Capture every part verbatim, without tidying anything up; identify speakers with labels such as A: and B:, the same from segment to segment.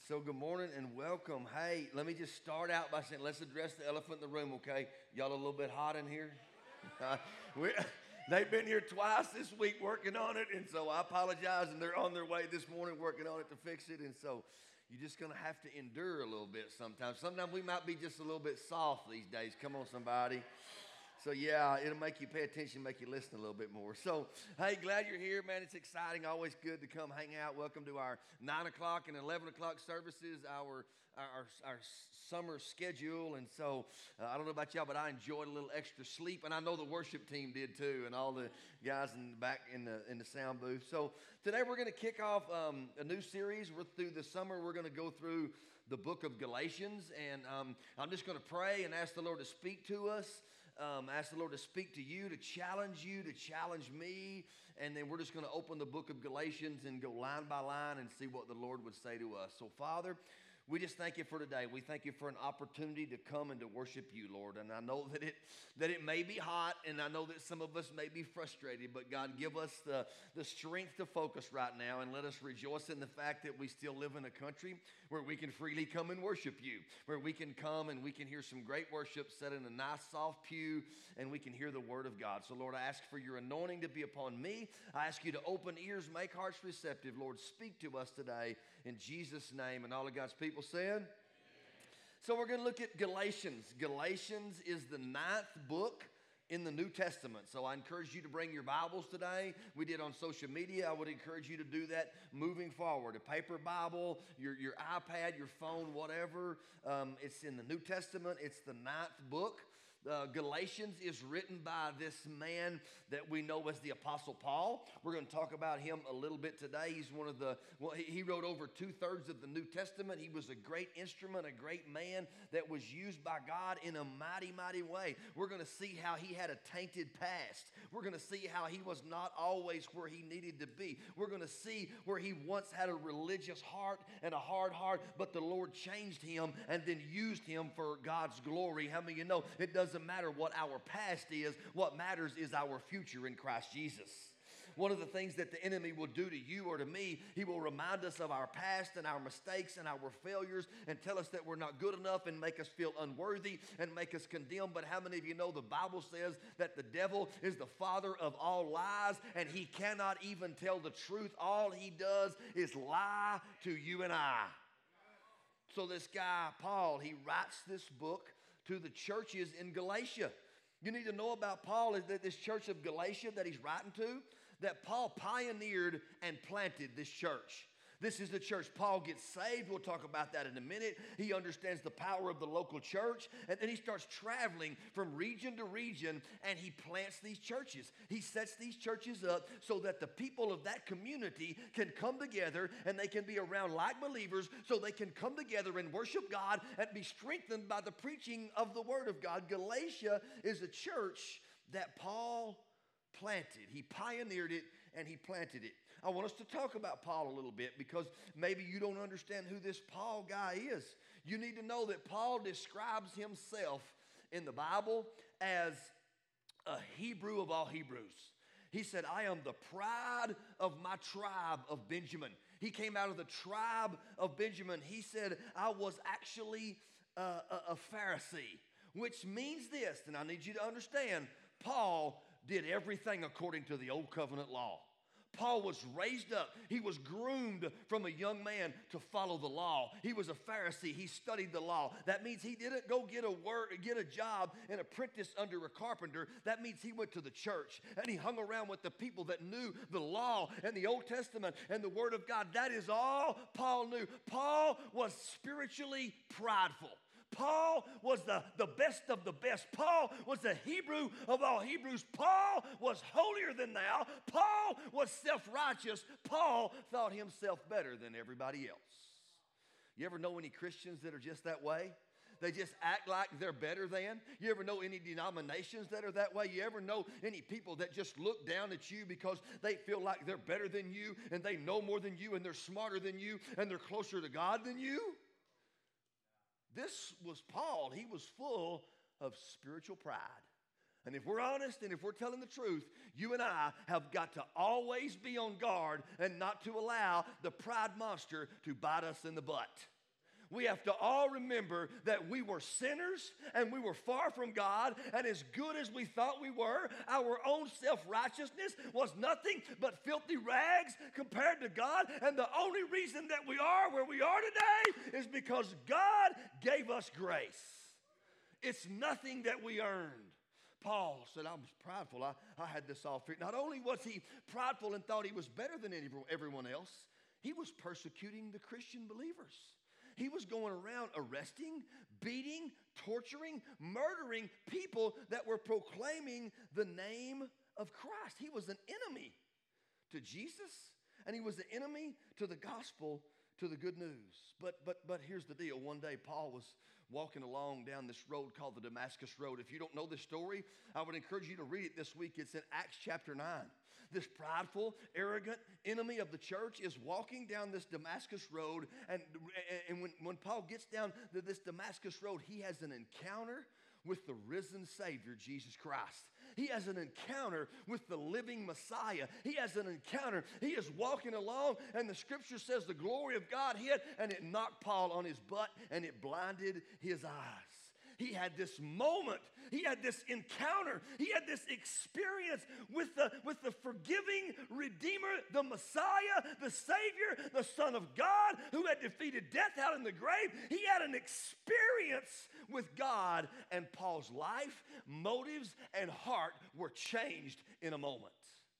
A: So, good morning and welcome. Hey, let me just start out by saying, let's address the elephant in the room, okay? Y'all a little bit hot in here? Uh, we're, they've been here twice this week working on it, and so I apologize, and they're on their way this morning working on it to fix it, and so you're just going to have to endure a little bit sometimes. Sometimes we might be just a little bit soft these days. Come on, somebody. So, yeah, it'll make you pay attention, make you listen a little bit more. So, hey, glad you're here, man. It's exciting. Always good to come hang out. Welcome to our nine o'clock and eleven o'clock services, our our, our summer schedule. And so, uh, I don't know about y'all, but I enjoyed a little extra sleep. And I know the worship team did too, and all the guys in the back in the, in the sound booth. So, today we're going to kick off um, a new series. We're through the summer. We're going to go through the book of Galatians. And um, I'm just going to pray and ask the Lord to speak to us. Um, ask the Lord to speak to you, to challenge you, to challenge me, and then we're just going to open the book of Galatians and go line by line and see what the Lord would say to us. So, Father, we just thank you for today. We thank you for an opportunity to come and to worship you, Lord. And I know that it that it may be hot, and I know that some of us may be frustrated, but God, give us the, the strength to focus right now, and let us rejoice in the fact that we still live in a country where we can freely come and worship you, where we can come and we can hear some great worship set in a nice soft pew, and we can hear the word of God. So, Lord, I ask for your anointing to be upon me. I ask you to open ears, make hearts receptive. Lord, speak to us today in Jesus' name. And all of God's people said, so we're going to look at Galatians. Galatians is the ninth book in the New Testament. So I encourage you to bring your Bibles today. We did on social media. I would encourage you to do that moving forward. A paper Bible, your, your iPad, your phone, whatever. Um, it's in the New Testament. It's the ninth book. Uh, Galatians is written by this man that we know as the Apostle Paul. We're going to talk about him a little bit today. He's one of the, well, he, he wrote over two-thirds of the New Testament. He was a great instrument, a great man that was used by God in a mighty, mighty way. We're going to see how he had a tainted past. We're going to see how he was not always where he needed to be. We're going to see where he once had a religious heart and a hard heart, but the Lord changed him and then used him for God's glory. How many of you know it doesn't matter what our past is? What matters is our future in Christ Jesus. One of the things that the enemy will do to you or to me, he will remind us of our past and our mistakes and our failures and tell us that we're not good enough and make us feel unworthy and make us condemn. But how many of you know the Bible says that the devil is the father of all lies, and he cannot even tell the truth? All he does is lie to you and I. So this guy, Paul, he writes this book to the churches in Galatia. You need to know about Paul is that this church of Galatia that he's writing to, that Paul pioneered and planted this church. This is the church. Paul gets saved. We'll talk about that in a minute. He understands the power of the local church, and then he starts traveling from region to region, and he plants these churches. He sets these churches up so that the people of that community can come together, and they can be around like believers, so they can come together and worship God and be strengthened by the preaching of the Word of God. Galatia is a church that Paul planted. He pioneered it, and he planted it. I want us to talk about Paul a little bit because maybe you don't understand who this Paul guy is. You need to know that Paul describes himself in the Bible as a Hebrew of all Hebrews. He said, I am the pride of my tribe of Benjamin. He came out of the tribe of Benjamin. He said, I was actually a, a, a Pharisee, which means this, and I need you to understand, Paul did everything according to the old covenant law. Paul was raised up. He was groomed from a young man to follow the law. He was a Pharisee. He studied the law. That means he didn't go get a word, get a job and apprentice under a carpenter. That means he went to the church and he hung around with the people that knew the law and the Old Testament and the Word of God. That is all Paul knew. Paul was spiritually prideful. Paul was the, the best of the best. Paul was the Hebrew of all Hebrews. Paul was holier than thou. Paul was self-righteous. Paul thought himself better than everybody else. You ever know any Christians that are just that way? They just act like they're better than. You ever know any denominations that are that way? You ever know any people that just look down at you because they feel like they're better than you and they know more than you and they're smarter than you and they're closer to God than you? This was Paul. He was full of spiritual pride. And if we're honest and if we're telling the truth, you and I have got to always be on guard and not to allow the pride monster to bite us in the butt. We have to all remember that we were sinners and we were far from God, and as good as we thought we were, our own self-righteousness was nothing but filthy rags compared to God, and the only reason that we are where we are today is because God gave us grace. It's nothing that we earned. Paul said, I was prideful. I, I had this all figured. Not only was he prideful and thought he was better than any, everyone else, he was persecuting the Christian believers. He was going around arresting, beating, torturing, murdering people that were proclaiming the name of Christ. He was an enemy to Jesus, and he was an enemy to the gospel, to the good news. But but but here's the deal. One day Paul was walking along down this road called the Damascus Road. If you don't know this story, I would encourage you to read it this week. It's in Acts chapter nine. This prideful, arrogant enemy of the church is walking down this Damascus Road, and, and when, when Paul gets down to this Damascus Road, he has an encounter with the risen Savior, Jesus Christ. He has an encounter with the living Messiah. He has an encounter. He is walking along, and the scripture says the glory of God hit, and it knocked Paul on his butt, and it blinded his eyes. He had this moment. He had this encounter. He had this experience with the, with the forgiving Redeemer, the Messiah, the Savior, the Son of God, who had defeated death out in the grave. He had an experience with God, and Paul's life, motives, and heart were changed in a moment.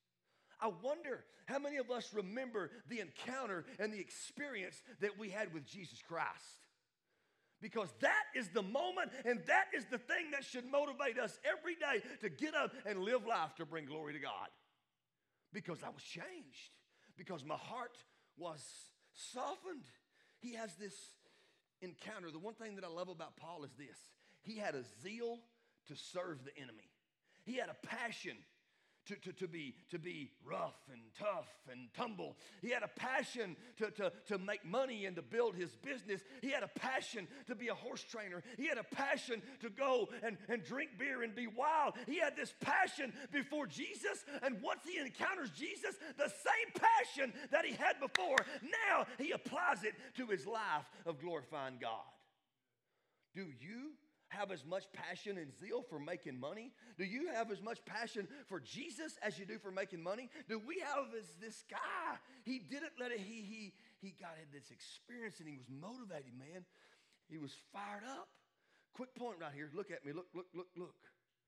A: I wonder how many of us remember the encounter and the experience that we had with Jesus Christ. Because that is the moment, and that is the thing that should motivate us every day to get up and live life to bring glory to God. Because I was changed. Because my heart was softened. He has this encounter. The one thing that I love about Paul is this. He had a zeal to serve the enemy. He had a passion To, to, to, be, to be rough and tough and tumble. He had a passion to, to, to make money and to build his business. He had a passion to be a horse trainer. He had a passion to go and, and drink beer and be wild. He had this passion before Jesus, and once he encounters Jesus, the same passion that he had before, now he applies it to his life of glorifying God. Do you have as much passion and zeal for making money? Do you have as much passion for Jesus as you do for making money? Do we have this, this guy? He didn't let it, he, he, he got this experience, and he was motivated, man. He was fired up. Quick point right here. Look at me. Look, look, look, look.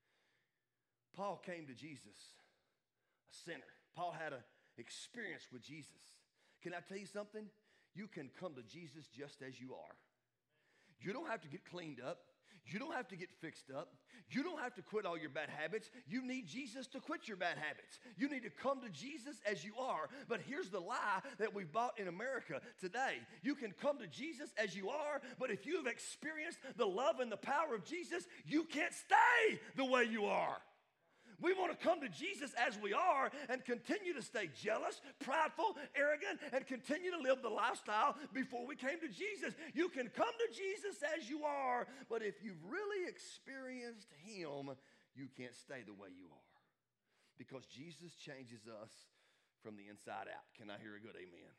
A: Paul came to Jesus, a sinner. Paul had an experience with Jesus. Can I tell you something? You can come to Jesus just as you are. You don't have to get cleaned up. You don't have to get fixed up. You don't have to quit all your bad habits. You need Jesus to quit your bad habits. You need to come to Jesus as you are. But here's the lie that we've bought in America today. You can come to Jesus as you are, but if you've experienced the love and the power of Jesus, you can't stay the way you are. We want to come to Jesus as we are and continue to stay jealous, prideful, arrogant, and continue to live the lifestyle before we came to Jesus. You can come to Jesus as you are, but if you've really experienced him, you can't stay the way you are. Because Jesus changes us from the inside out. Can I hear a good amen?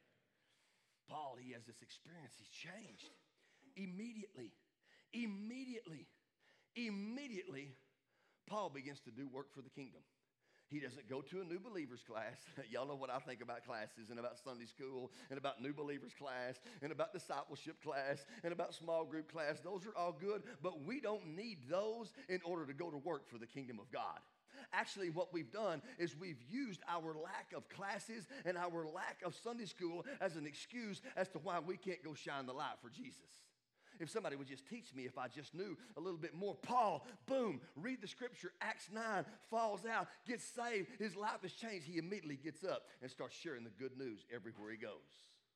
A: Paul, he has this experience. He's changed. Immediately, immediately, immediately, Paul begins to do work for the kingdom. He doesn't go to a new believers class. Y'all know what I think about classes and about Sunday school and about new believers class and about discipleship class and about small group class. Those are all good, but we don't need those in order to go to work for the kingdom of God. Actually, what we've done is we've used our lack of classes and our lack of Sunday school as an excuse as to why we can't go shine the light for Jesus. If somebody would just teach me, if I just knew a little bit more. Paul, boom, read the scripture, Acts nine, falls out, gets saved, his life is changed. He immediately gets up and starts sharing the good news everywhere he goes.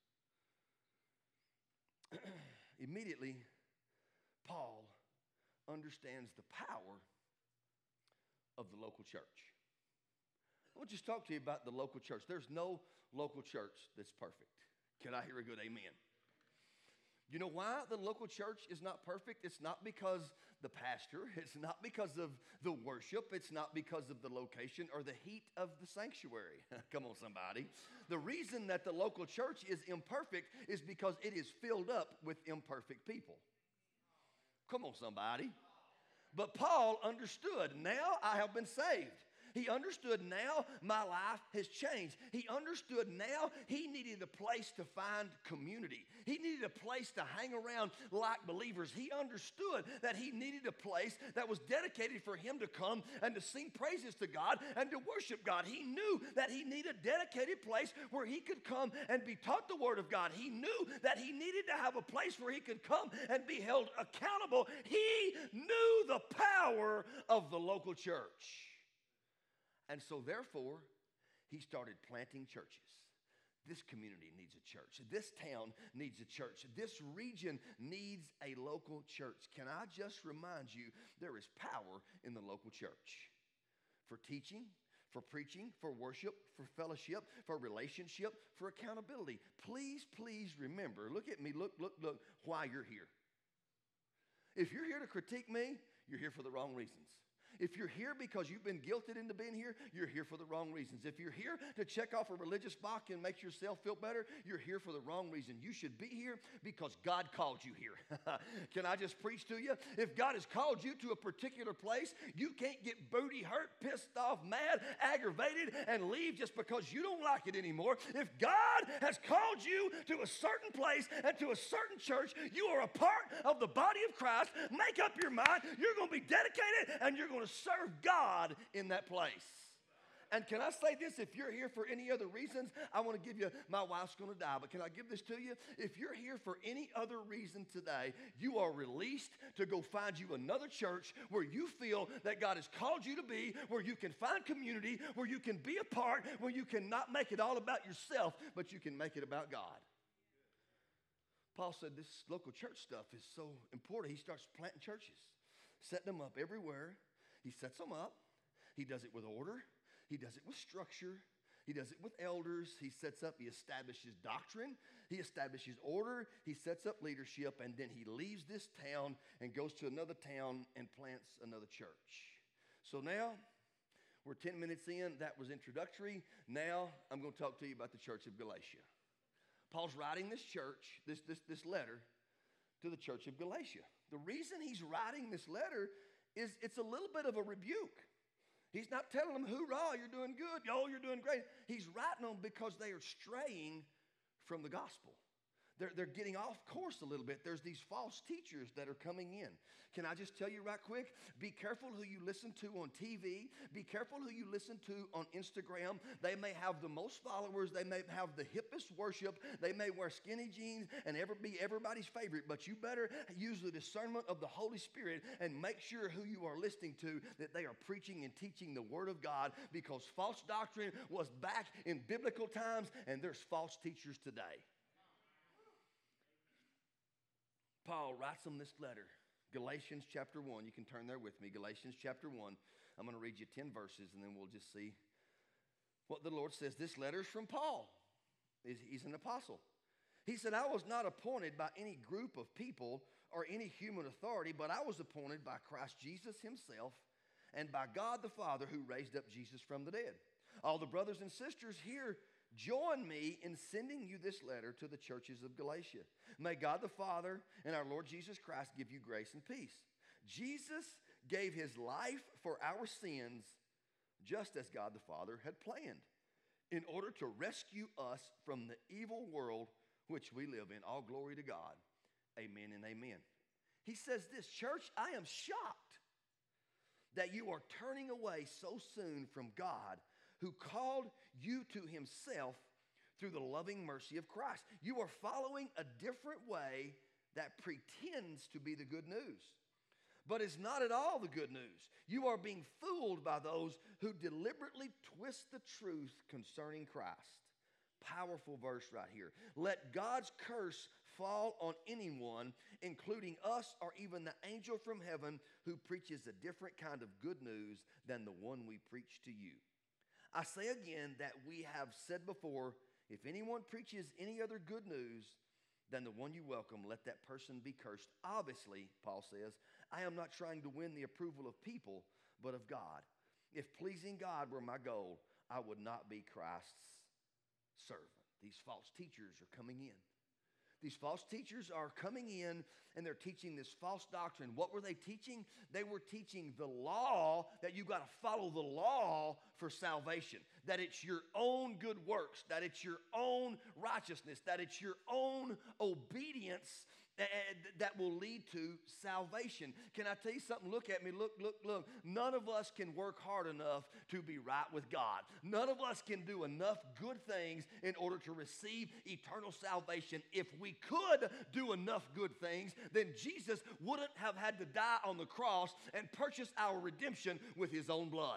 A: Immediately, Paul understands the power of the local church. I want to just talk to you about the local church. There's no local church that's perfect. Can I hear a good amen? You know why the local church is not perfect? It's not because the pastor, it's not because of the worship, it's not because of the location or the heat of the sanctuary. Come on, somebody. The reason that the local church is imperfect is because it is filled up with imperfect people. Come on, somebody. But Paul understood, now I have been saved. He understood now my life has changed. He understood now he needed a place to find community. He needed a place to hang around like believers. He understood that he needed a place that was dedicated for him to come and to sing praises to God and to worship God. He knew that he needed a dedicated place where he could come and be taught the Word of God. He knew that he needed to have a place where he could come and be held accountable. He knew the power of the local church. And so therefore, he started planting churches. This community needs a church. This town needs a church. This region needs a local church. Can I just remind you, there is power in the local church. For teaching, for preaching, for worship, for fellowship, for relationship, for accountability. Please, please remember, look at me, look, look, look, why you're here. If you're here to critique me, you're here for the wrong reasons. If you're here because you've been guilted into being here, you're here for the wrong reasons. If you're here to check off a religious box and make yourself feel better, you're here for the wrong reason. You should be here because God called you here. Can I just preach to you? If God has called you to a particular place, you can't get booty hurt, pissed off, mad, aggravated, and leave just because you don't like it anymore. If God has called you to a certain place and to a certain church, you are a part of the body of Christ. Make up your mind. You're going to be dedicated and you're going to serve God in that place. And can I say this? If you're here for any other reasons, I want to give you, my wife's going to die, but can I give this to you? If you're here for any other reason today, you are released to go find you another church where you feel that God has called you to be, where you can find community, where you can be a part, where you can not make it all about yourself, but you can make it about God. Paul said this local church stuff is so important. He starts planting churches, setting them up everywhere. He sets them up. He does it with order. He does it with structure. He does it with elders. He sets up, he establishes doctrine. He establishes order. He sets up leadership. And then he leaves this town and goes to another town and plants another church. So now we're ten minutes in. That was introductory. Now I'm going to talk to you about the church of Galatia. Paul's writing this church, this, this, this letter to the church of Galatia. The reason he's writing this letter is it's a little bit of a rebuke. He's not telling them, hoorah, you're doing good, yo, you're doing great. He's writing them because they are straying from the gospel. They're, they're getting off course a little bit. There's these false teachers that are coming in. Can I just tell you right quick? Be careful who you listen to on T V. Be careful who you listen to on Instagram. They may have the most followers. They may have the hippest worship. They may wear skinny jeans and ever be everybody's favorite. But you better use the discernment of the Holy Spirit and make sure who you are listening to, that they are preaching and teaching the Word of God, because false doctrine was back in biblical times and there's false teachers today. Paul writes them this letter, Galatians chapter one. You can turn there with me, Galatians chapter one. I'm going to read you ten verses, and then we'll just see what the Lord says. This letter is from Paul. He's an apostle. He said, I was not appointed by any group of people or any human authority, but I was appointed by Christ Jesus himself and by God the Father who raised up Jesus from the dead. All the brothers and sisters here join me in sending you this letter to the churches of Galatia. May God the Father and our Lord Jesus Christ give you grace and peace. Jesus gave his life for our sins, just as God the Father had planned, in order to rescue us from the evil world which we live in. All glory to God. Amen and amen. He says this, church, I am shocked that you are turning away so soon from God, who called you to himself through the loving mercy of Christ. You are following a different way that pretends to be the good news, but is not at all the good news. You are being fooled by those who deliberately twist the truth concerning Christ. Powerful verse right here. Let God's curse fall on anyone, including us or even the angel from heaven who preaches a different kind of good news than the one we preach to you. I say again that we have said before, if anyone preaches any other good news than the one you welcome, let that person be cursed. Obviously, Paul says, I am not trying to win the approval of people, but of God. If pleasing God were my goal, I would not be Christ's servant. These false teachers are coming in. These false teachers are coming in and they're teaching this false doctrine. What were they teaching? They were teaching the law, that you got to follow the law for salvation, that it's your own good works, that it's your own righteousness, that it's your own obedience that will lead to salvation. Can I tell you something? Look at me. Look, look, look. None of us can work hard enough to be right with God. None of us can do enough good things in order to receive eternal salvation. If we could do enough good things, then Jesus wouldn't have had to die on the cross and purchase our redemption with his own blood.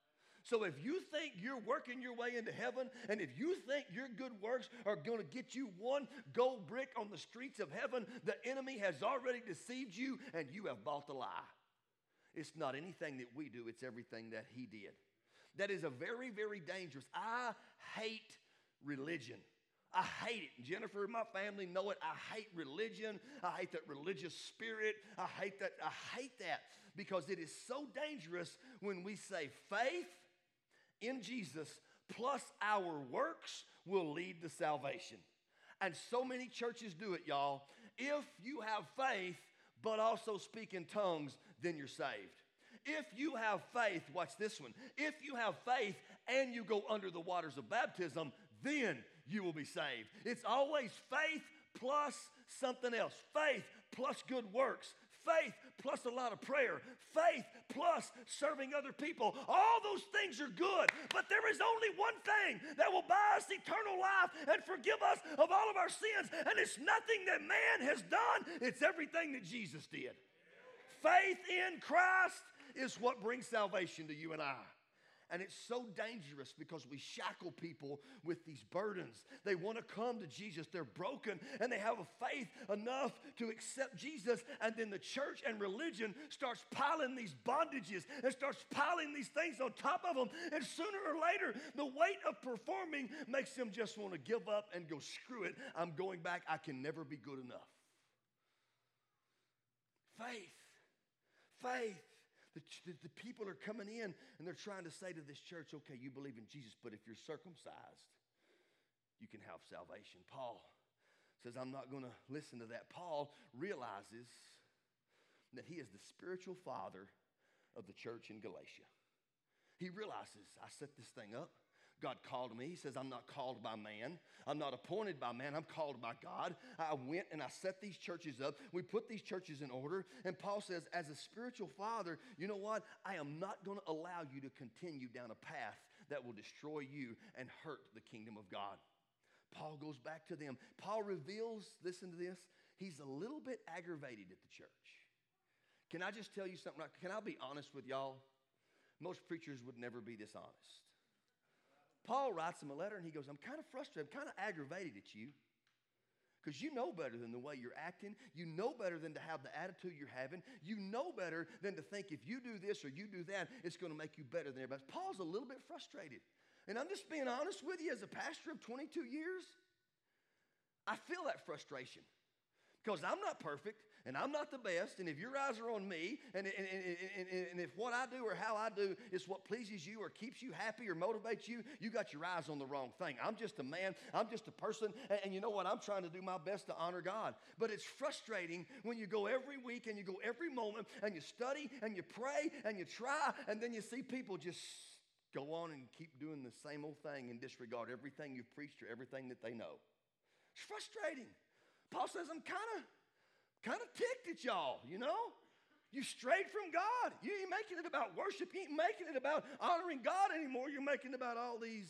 A: So if you think you're working your way into heaven, and if you think your good works are going to get you one gold brick on the streets of heaven, the enemy has already deceived you and you have bought the lie. It's not anything that we do, it's everything that he did. That is a very, very dangerous. I hate religion. I hate it. Jennifer and my family know it. I hate religion. I hate that religious spirit. I hate that. I hate that because it is so dangerous when we say faith in Jesus plus our works will lead to salvation. And so many churches do it, y'all. If you have faith but also speak in tongues, then you're saved. If you have faith, watch this one. If you have faith and you go under the waters of baptism, then you will be saved. It's always faith plus something else. Faith plus good works. Faith plus a lot of prayer. Faith plus serving other people. All those things are good, but there is only one thing that will buy us eternal life and forgive us of all of our sins, and it's nothing that man has done. It's everything that Jesus did. Faith in Christ is what brings salvation to you and I. And it's so dangerous because we shackle people with these burdens. They want to come to Jesus. They're broken and they have a faith enough to accept Jesus. And then the church and religion starts piling these bondages and starts piling these things on top of them. And sooner or later, the weight of performing makes them just want to give up and go, screw it. I'm going back. I can never be good enough. Faith. Faith. The, the, the people are coming in and they're trying to say to this church, okay, you believe in Jesus, but if you're circumcised, you can have salvation. Paul says, I'm not going to listen to that. Paul realizes that he is the spiritual father of the church in Galatia. He realizes, I set this thing up. God called me. He says, I'm not called by man. I'm not appointed by man. I'm called by God. I went and I set these churches up. We put these churches in order. And Paul says, as a spiritual father, you know what? I am not going to allow you to continue down a path that will destroy you and hurt the kingdom of God. Paul goes back to them. Paul reveals, listen to this, he's a little bit aggravated at the church. Can I just tell you something? Can I be honest with y'all? Most preachers would never be this honest. Paul writes him a letter and he goes, I'm kind of frustrated, I'm kind of aggravated at you because you know better than the way you're acting. You know better than to have the attitude you're having. You know better than to think if you do this or you do that, it's going to make you better than everybody else. Paul's a little bit frustrated. And I'm just being honest with you, as a pastor of twenty-two years, I feel that frustration because I'm not perfect. And I'm not the best, and if your eyes are on me, and, and, and, and, and if what I do or how I do is what pleases you or keeps you happy or motivates you, you got your eyes on the wrong thing. I'm just a man. I'm just a person, and, and you know what? I'm trying to do my best to honor God. But it's frustrating when you go every week and you go every moment, and you study, and you pray, and you try, and then you see people just go on and keep doing the same old thing and disregard everything you've preached or everything that they know. It's frustrating. Paul says, I'm kind of Kind of ticked at y'all, you know? You strayed from God. You ain't making it about worship. You ain't making it about honoring God anymore. You're making it about all these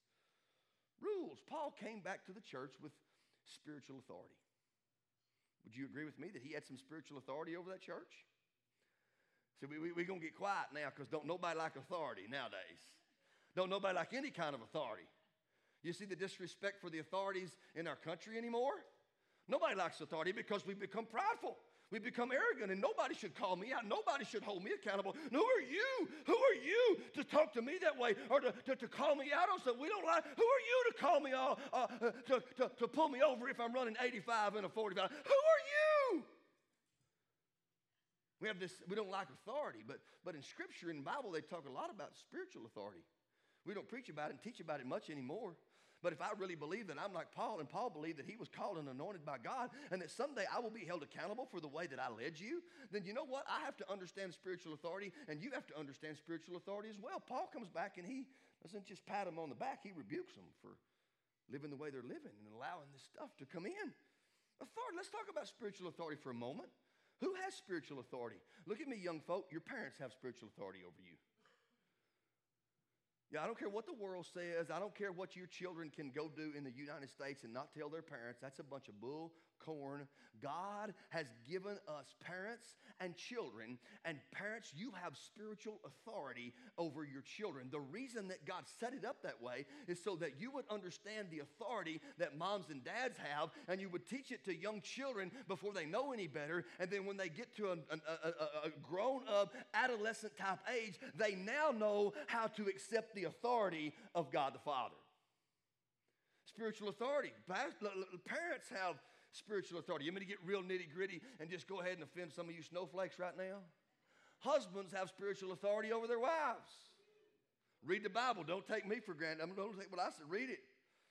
A: rules. Paul came back to the church with spiritual authority. Would you agree with me that he had some spiritual authority over that church? So we're we, we going to get quiet now because don't nobody like authority nowadays. Don't nobody like any kind of authority. You see the disrespect for the authorities in our country anymore? Nobody likes authority because we've become prideful. We become arrogant, and nobody should call me out. Nobody should hold me accountable. And who are you? Who are you to talk to me that way or to, to, to call me out on something we don't like? Who are you to call me all, uh, to, to, to pull me over if I'm running eighty-five in a forty-five? Who are you? We have this, we don't like authority, but, but in Scripture, in the Bible, they talk a lot about spiritual authority. We don't preach about it and teach about it much anymore. But if I really believe that I'm like Paul, and Paul believed that he was called and anointed by God, and that someday I will be held accountable for the way that I led you, then you know what? I have to understand spiritual authority, and you have to understand spiritual authority as well. Paul comes back, and he doesn't just pat them on the back. He rebukes them for living the way they're living and allowing this stuff to come in. Authority. Let's talk about spiritual authority for a moment. Who has spiritual authority? Look at me, young folk. Your parents have spiritual authority over you. Yeah, I don't care what the world says. I don't care what your children can go do in the United States and not tell their parents. That's a bunch of bull corn. God has given us parents and children, and parents, you have spiritual authority over your children. The reason that God set it up that way is so that you would understand the authority that moms and dads have, and you would teach it to young children before they know any better, and then when they get to a, a, a, a grown-up, adolescent-type age, they now know how to accept the authority of God the Father. Spiritual authority. Parents have spiritual authority. You want me to get real nitty-gritty and just go ahead and offend some of you snowflakes right now? Husbands have spiritual authority over their wives. Read the Bible. Don't take me for granted. I'm going to take what I said. Read it.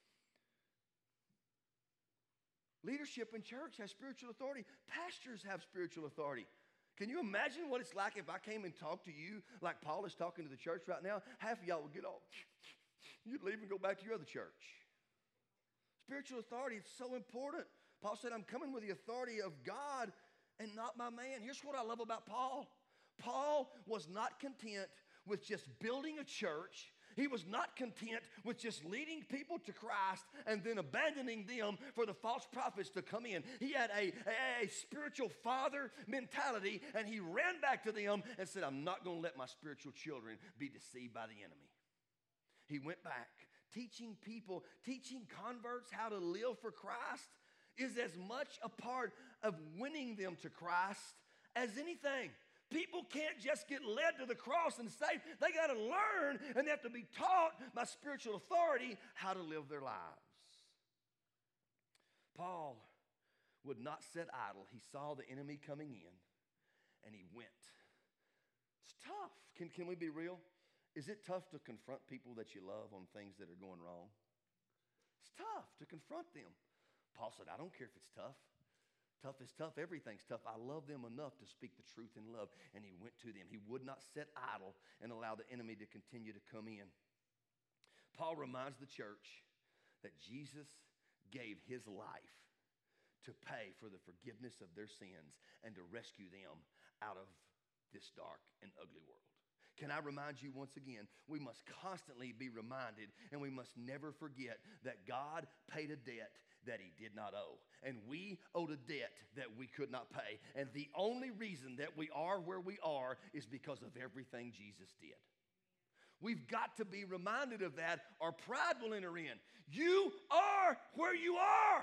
A: Leadership in church has spiritual authority. Pastors have spiritual authority. Can you imagine what it's like if I came and talked to you like Paul is talking to the church right now? Half of y'all would get off. You'd leave and go back to your other church. Spiritual authority is so important. Paul said, I'm coming with the authority of God and not my man. Here's what I love about Paul. Paul was not content with just building a church. He was not content with just leading people to Christ and then abandoning them for the false prophets to come in. He had a, a, a spiritual father mentality, and he ran back to them and said, I'm not going to let my spiritual children be deceived by the enemy. He went back, teaching people, teaching converts how to live for Christ is as much a part of winning them to Christ as anything. People can't just get led to the cross and saved. They got to learn, and they have to be taught by spiritual authority how to live their lives. Paul would not sit idle. He saw the enemy coming in, and he went. It's tough. Can, can we be real? Is it tough to confront people that you love on things that are going wrong? It's tough to confront them. Paul said, I don't care if it's tough. Tough is tough. Everything's tough. I love them enough to speak the truth in love. And he went to them. He would not sit idle and allow the enemy to continue to come in. Paul reminds the church that Jesus gave his life to pay for the forgiveness of their sins and to rescue them out of this dark and ugly world. Can I remind you once again, we must constantly be reminded, and we must never forget that God paid a debt that he did not owe. And we owed a debt that we could not pay. And the only reason that we are where we are is because of everything Jesus did. We've got to be reminded of that, or pride will enter in. You are where you are.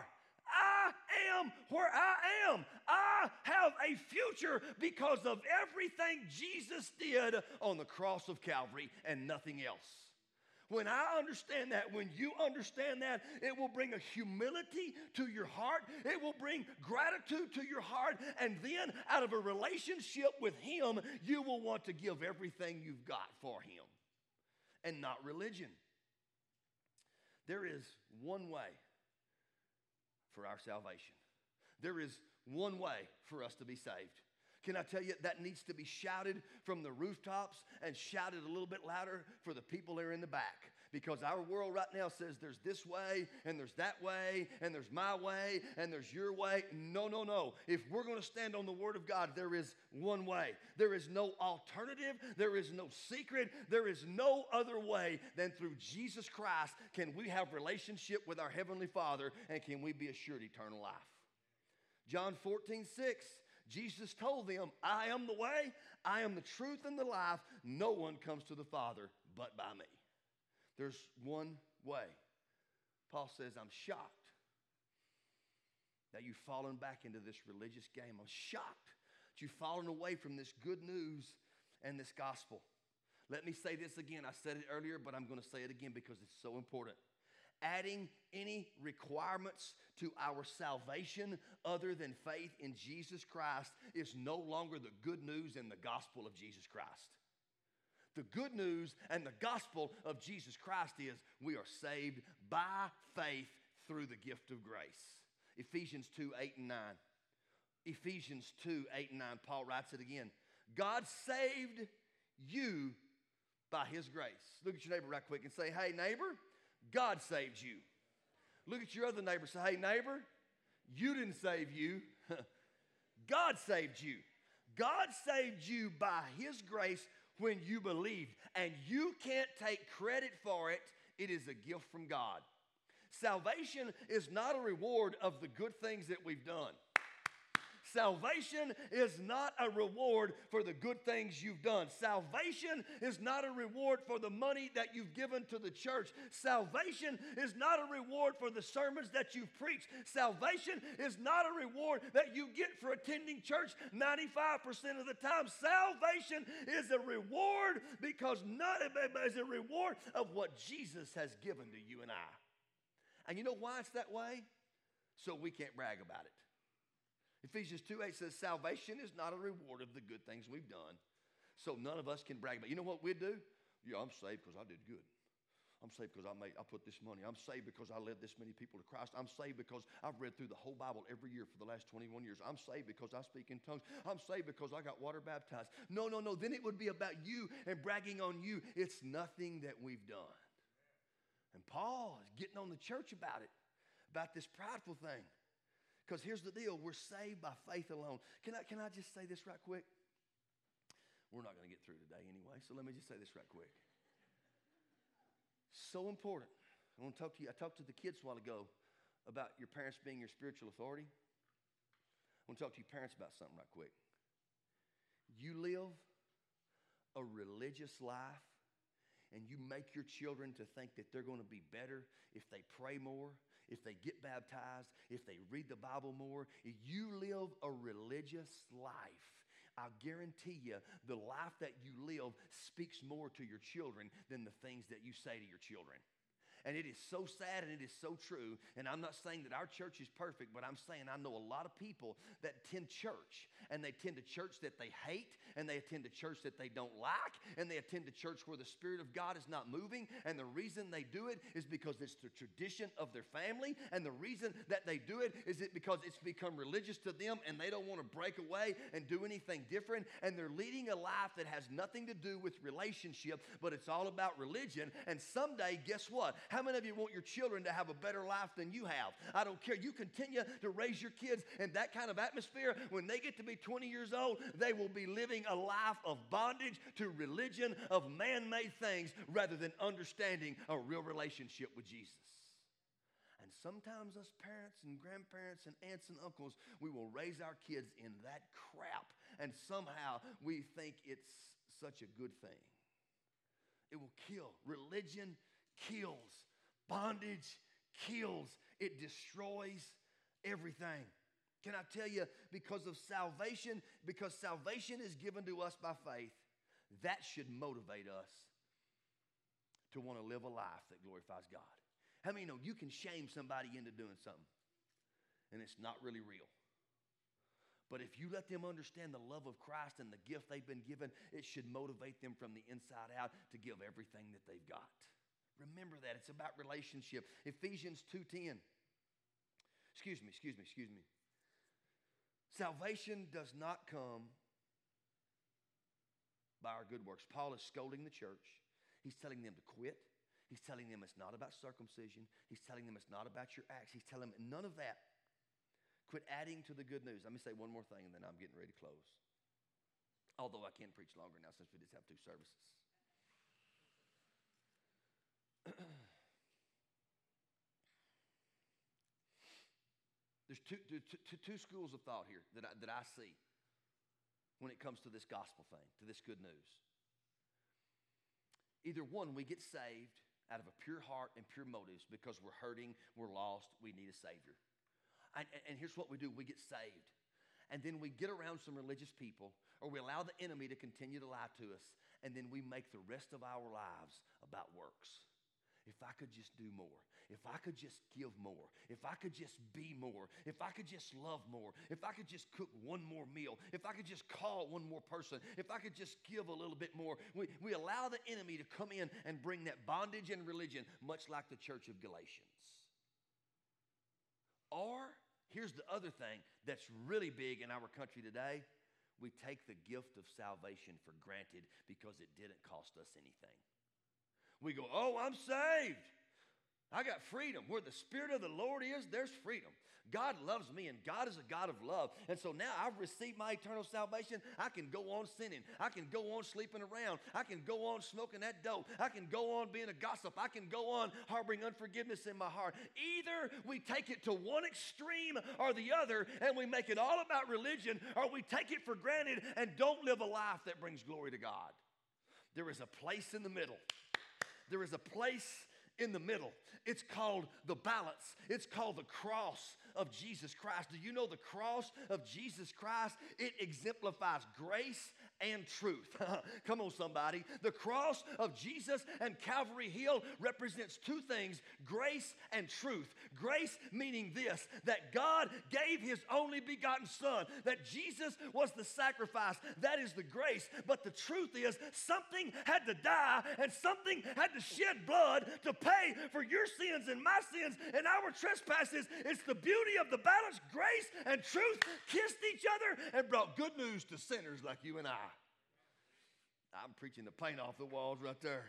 A: I am where I am. I have a future because of everything Jesus did on the cross of Calvary and nothing else. When I understand that, when you understand that, it will bring a humility to your heart. It will bring gratitude to your heart. And then out of a relationship with him, you will want to give everything you've got for him and not religion. There is one way for our salvation. There is one way for us to be saved. Can I tell you, that needs to be shouted from the rooftops and shouted a little bit louder for the people that are in the back. Because our world right now says there's this way, and there's that way, and there's my way, and there's your way. No, no, no. If we're going to stand on the Word of God, there is one way. There is no alternative. There is no secret. There is no other way than through Jesus Christ can we have relationship with our Heavenly Father, and can we be assured eternal life. John fourteen six. Jesus told them, I am the way, I am the truth and the life. No one comes to the Father but by me. There's one way. Paul says, I'm shocked that you've fallen back into this religious game. I'm shocked that you've fallen away from this good news and this gospel. Let me say this again. I said it earlier, but I'm going to say it again because it's so important. Adding any requirements to our salvation other than faith in Jesus Christ is no longer the good news and the gospel of Jesus Christ. The good news and the gospel of Jesus Christ is we are saved by faith through the gift of grace. Ephesians two, eight and nine. Ephesians two, eight and nine. Paul writes it again. God saved you by his grace. Look at your neighbor right quick and say, hey, neighbor, God saved you. Look at your other neighbor and say, hey, neighbor, you didn't save you. God saved you. God saved you by his grace when you believed. And you can't take credit for it. It is a gift from God. Salvation is not a reward of the good things that we've done. Salvation is not a reward for the good things you've done. Salvation is not a reward for the money that you've given to the church. Salvation is not a reward for the sermons that you've preached. Salvation is not a reward that you get for attending church ninety-five percent of the time. Salvation is a reward because not is a reward of what Jesus has given to you and I. And you know why it's that way? So we can't brag about it. Ephesians two eight says, salvation is not a reward of the good things we've done. So none of us can brag about it. You know what we'd do? Yeah, I'm saved because I did good. I'm saved because I made, I put this money. I'm saved because I led this many people to Christ. I'm saved because I've read through the whole Bible every year for the last twenty-one years. I'm saved because I speak in tongues. I'm saved because I got water baptized. No, no, no. Then it would be about you and bragging on you. It's nothing that we've done. And Paul is getting on the church about it, about this prideful thing. Because here's the deal. We're saved by faith alone. Can I, can I just say this right quick? We're not going to get through today anyway, so let me just say this right quick. So important. I want to talk to you. I talked to the kids a while ago about your parents being your spiritual authority. I want to talk to you parents about something right quick. You live a religious life, and you make your children to think that they're going to be better if they pray more, if they get baptized, if they read the Bible more. If you live a religious life, I guarantee you the life that you live speaks more to your children than the things that you say to your children. And it is so sad and it is so true. And I'm not saying that our church is perfect, but I'm saying I know a lot of people that attend church. And they attend a church that they hate. And they attend a church that they don't like. And they attend a church where the Spirit of God is not moving. And the reason they do it is because it's the tradition of their family. And the reason that they do it is it because it's become religious to them. And they don't want to break away and do anything different. And they're leading a life that has nothing to do with relationship, but it's all about religion. And someday, guess what? How many of you want your children to have a better life than you have? I don't care. You continue to raise your kids in that kind of atmosphere. When they get to be twenty years old, they will be living a life of bondage to religion, of man-made things, rather than understanding a real relationship with Jesus. And sometimes us parents and grandparents and aunts and uncles, we will raise our kids in that crap. And somehow we think it's such a good thing. It will kill. Religion kills. Bondage kills. It destroys everything. Can I tell you, because of salvation, because salvation is given to us by faith, that should motivate us to want to live a life that glorifies God. How many know you can shame somebody into doing something and it's not really real? But if you let them understand the love of Christ and the gift they've been given, it should motivate them from the inside out to give everything that they've got. Remember that. It's about relationship. Ephesians two ten. Excuse me, excuse me, excuse me. Salvation does not come by our good works. Paul is scolding the church. He's telling them to quit. He's telling them it's not about circumcision. He's telling them it's not about your acts. He's telling them none of that. Quit adding to the good news. Let me say one more thing and then I'm getting ready to close. Although I can preach longer now since we just have two services. There's two, two, two, two schools of thought here that I, that I see when it comes to this gospel thing, to this good news. Either one, we get saved out of a pure heart and pure motives because we're hurting, we're lost, we need a Savior. And, and here's what we do. We get saved. And then we get around some religious people, or we allow the enemy to continue to lie to us, and then we make the rest of our lives about works. If I could just do more, if I could just give more, if I could just be more, if I could just love more, if I could just cook one more meal, if I could just call one more person, if I could just give a little bit more. We, we allow the enemy to come in and bring that bondage and religion, much like the church of Galatians. Or, here's the other thing that's really big in our country today. We take the gift of salvation for granted because it didn't cost us anything. We go, oh, I'm saved. I got freedom. Where the Spirit of the Lord is, there's freedom. God loves me, and God is a God of love. And so now I've received my eternal salvation. I can go on sinning. I can go on sleeping around. I can go on smoking that dope. I can go on being a gossip. I can go on harboring unforgiveness in my heart. Either we take it to one extreme or the other, and we make it all about religion, or we take it for granted and don't live a life that brings glory to God. There is a place in the middle. There is a place in the middle. It's called the balance. It's called the cross of Jesus Christ. Do you know the cross of Jesus Christ? It exemplifies grace and truth. Come on, somebody. The cross of Jesus and Calvary Hill represents two things, grace and truth. Grace meaning this, that God gave his only begotten Son, that Jesus was the sacrifice. That is the grace. But the truth is, something had to die and something had to shed blood to pay for your sins and my sins and our trespasses. It's the beauty of the balance. Grace and truth kissed each other and brought good news to sinners like you and I. I'm preaching the paint off the walls right there.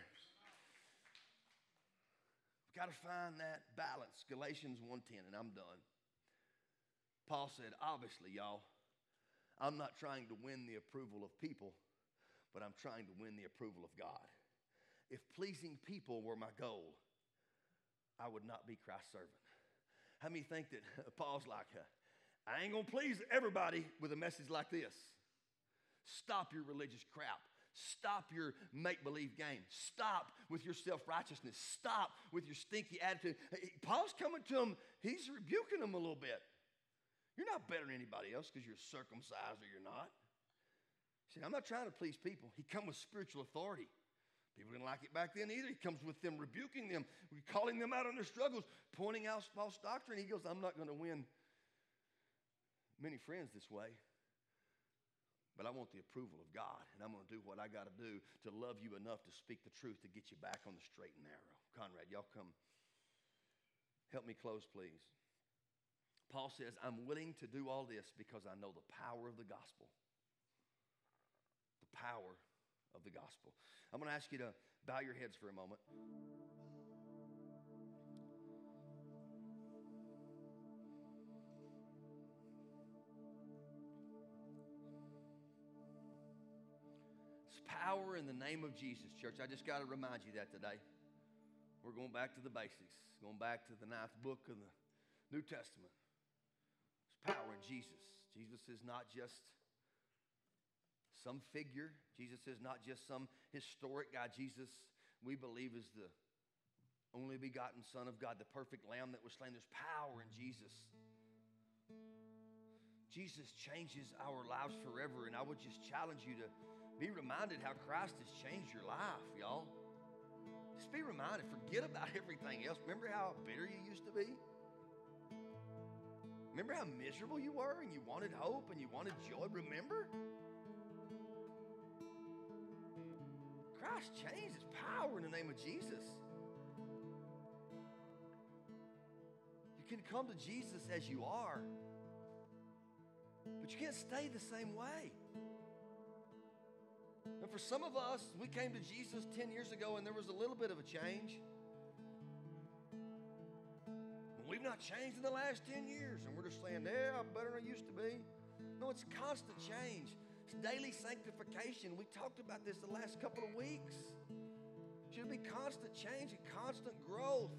A: We've got to find that balance. Galatians one ten, and I'm done. Paul said, obviously, y'all, I'm not trying to win the approval of people, but I'm trying to win the approval of God. If pleasing people were my goal, I would not be Christ's servant. How many think that Paul's like, I ain't going to please everybody with a message like this? Stop your religious crap. Stop your make-believe game. Stop with your self-righteousness. Stop with your stinky attitude. Paul's coming to him. He's rebuking them a little bit. You're not better than anybody else because you're circumcised or you're not. He said, I'm not trying to please people. He come with spiritual authority. People didn't like it back then either. He comes with them, rebuking them, calling them out on their struggles, pointing out false doctrine. He goes, I'm not going to win many friends this way, but I want the approval of God, and I'm going to do what I got to do to love you enough to speak the truth to get you back on the straight and narrow. Conrad, y'all come help me close, please. Paul says, I'm willing to do all this because I know the power of the gospel. The power of the gospel. I'm going to ask you to bow your heads for a moment. It's power in the name of Jesus, church. I just got to remind you that today. We're going back to the basics, going back to the ninth book of the New Testament. There's power in Jesus. Jesus is not just some figure. Jesus is not just some historic guy. Jesus, we believe, is the only begotten Son of God, the perfect Lamb that was slain. There's power in Jesus. Jesus changes our lives forever, and I would just challenge you to be reminded how Christ has changed your life, y'all. Just be reminded. Forget about everything else. Remember how bitter you used to be? Remember how miserable you were and you wanted hope and you wanted joy? Remember? Christ changed. His power in the name of Jesus. You can come to Jesus as you are, but you can't stay the same way. And for some of us, we came to Jesus ten years ago and there was a little bit of a change. We've not changed in the last ten years, and we're just saying, yeah, I'm better than I used to be. No, it's constant change. It's daily sanctification. We talked about this the last couple of weeks. It should be constant change and constant growth.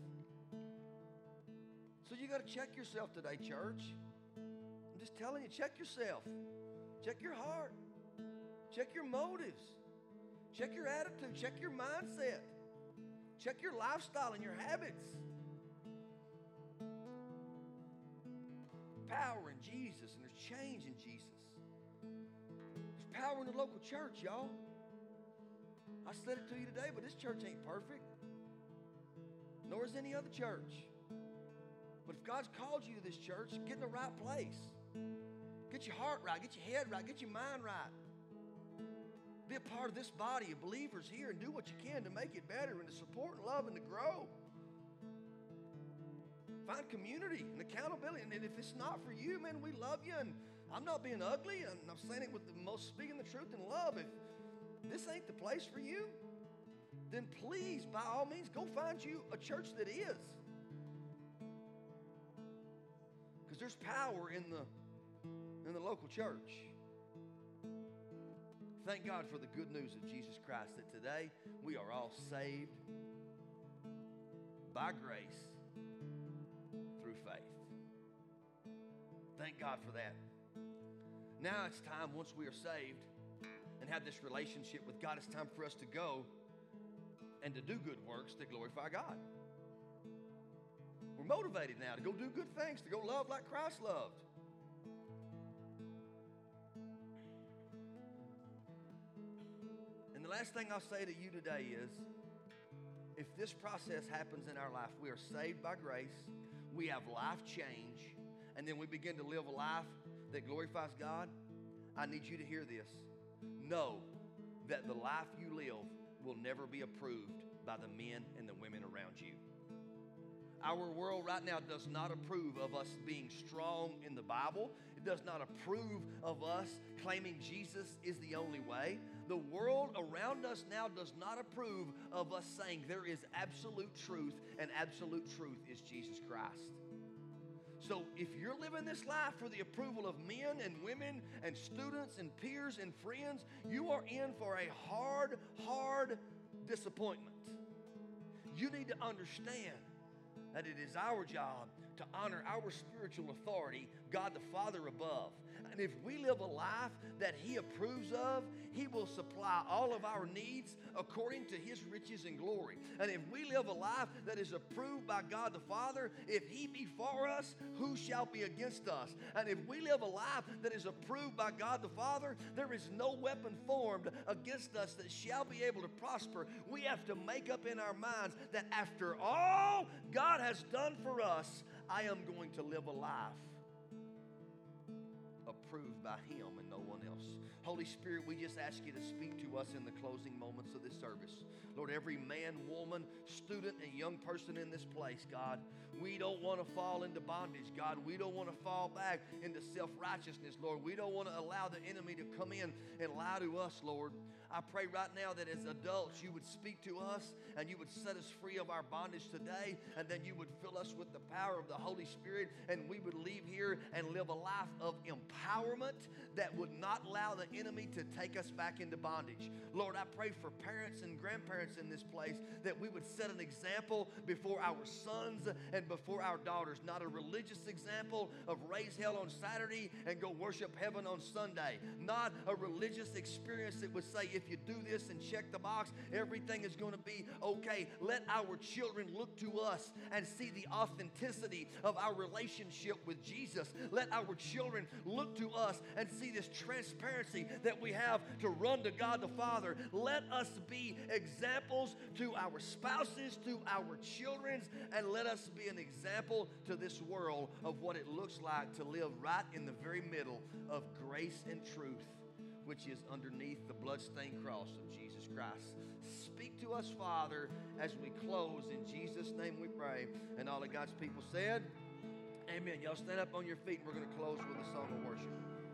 A: So you got to check yourself today, church. I'm just telling you, check yourself. Check your heart. Check your motives. Check your attitude. Check your mindset. Check your lifestyle and your habits. power in Jesus, and there's change in Jesus. There's power in the local church, y'all. I said it to you today, but this church ain't perfect, nor is any other church. But if God's called you to this church, get in the right place. Get your heart right, get your head right, get your mind right. Be a part of this body of believers here and do what you can to make it better and to support and love and to grow. Find community and accountability. And if it's not for you, man, we love you. And I'm not being ugly. And I'm saying it with the most speaking the truth in love. If this ain't the place for you, then please, by all means, go find you a church that is. Because there's power in the, in the local church. Thank God for the good news of Jesus Christ, that today we are all saved by grace through faith. Thank God for that. Now it's time, once we are saved and have this relationship with God, it's time for us to go and to do good works that glorify God. We're motivated now to go do good things, to go love like Christ loved. And the last thing I'll say to you today is, if this process happens in our life, we are saved by grace, we have life change, and then we begin to live a life that glorifies God, I need you to hear this. Know that the life you live will never be approved by the men and the women around you. Our world right now does not approve of us being strong in the Bible. It does not approve of us claiming Jesus is the only way. The world around us now does not approve of us saying there is absolute truth, and absolute truth is Jesus Christ. So if you're living this life for the approval of men and women and students and peers and friends, you are in for a hard, hard disappointment. You need to understand that it is our job to honor our spiritual authority, God the Father above. And if we live a life that He approves of, He will supply all of our needs according to His riches and glory. And if we live a life that is approved by God the Father, if He be for us, who shall be against us? And if we live a life that is approved by God the Father, there is no weapon formed against us that shall be able to prosper. We have to make up in our minds that after all God has done for us, I am going to live a life approved by Him and no one else. Holy Spirit, we just ask you to speak to us in the closing moments of this service. Lord, every man, woman, student, and young person in this place, God, we don't want to fall into bondage, God. We don't want to fall back into self-righteousness, Lord. We don't want to allow the enemy to come in and lie to us, Lord. I pray right now that as adults, you would speak to us and you would set us free of our bondage today, and then you would fill us with the power of the Holy Spirit, and we would leave here and live a life of empowerment that would not allow the enemy to take us back into bondage. Lord, I pray for parents and grandparents in this place that we would set an example before our sons and before our daughters, not a religious example of raise hell on Saturday and go worship heaven on Sunday, not a religious experience that would say if you do this and check the box, everything is going to be okay. Let our children look to us and see the authenticity of our relationship with Jesus. Let our children look to us and see this transparency that we have to run to God the Father. Let us be examples to our spouses, to our children, and let us be an example to this world of what it looks like to live right in the very middle of grace and truth, which is underneath the bloodstained cross of Jesus Christ. Speak to us, Father, as we close. In Jesus' name we pray. And all of God's people said, amen. Y'all stand up on your feet, and we're going to close with a song of worship.